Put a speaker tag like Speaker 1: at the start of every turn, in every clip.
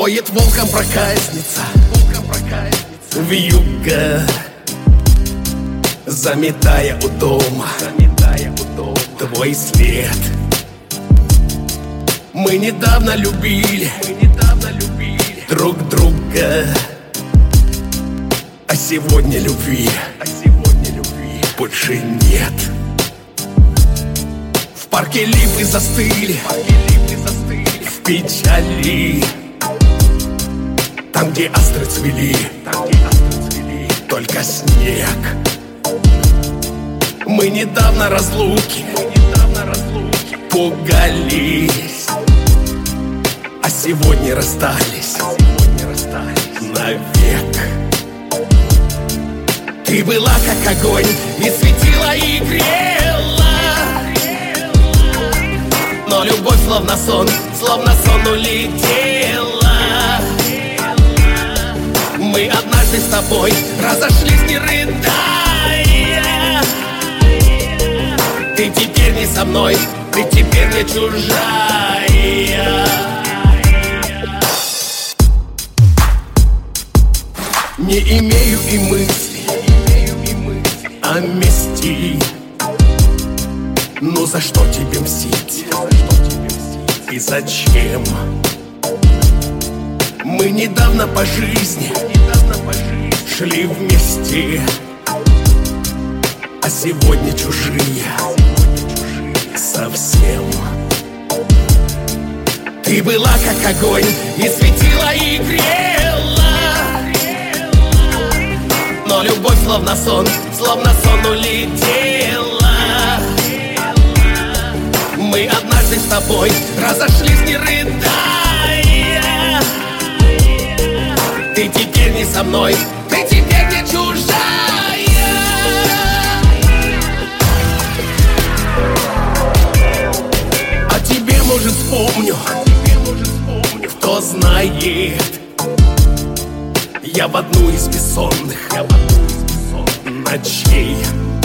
Speaker 1: Воет волком проказница, вьюга, заметая у дома твой след. Мы недавно любили друг друга, а сегодня любви больше нет. В парке липы застыли в печали, там, где астры цвели, только снег. Мы недавно разлуки пугались, а сегодня расстались навек. Ты была как огонь и светила и грела, но любовь словно сон улетела. Мы однажды с тобой разошлись, не рыдая. Ты теперь не со мной, ты теперь не чужая. Не имею и мысли о мести, но за что тебе мстить? И зачем? Мы недавно по жизни шли вместе, а сегодня чужие совсем. Ты была как огонь и светила и грела, но любовь словно сон улетела. Мы однажды с тобой разошлись, не рыдая. Ты теперь не со мной, ты теперь не чужая. А тебе, может, вспомню, кто знает. Я в одну из бессонных ночей.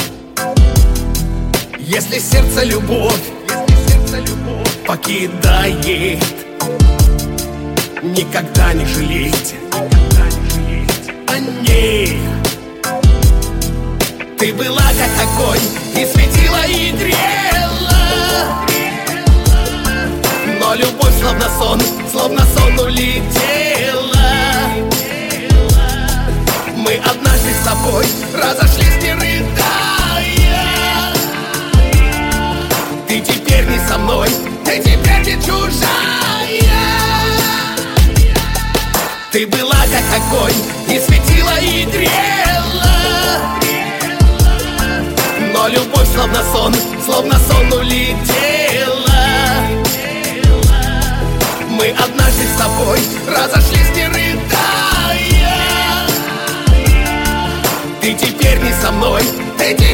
Speaker 1: Если сердце любовь покидает, никогда не жалейте о ней. Ты была как огонь и светила и грела, но любовь словно сон улетела. Мы однажды с тобой разошлись, не рыдая. Ты теперь не со мной, ты теперь не чужая. Ты была как огонь и светила и грела, но любовь словно сон улетела. Мы однажды с тобой разошлись, не рыдая. Ты теперь не со мной, ты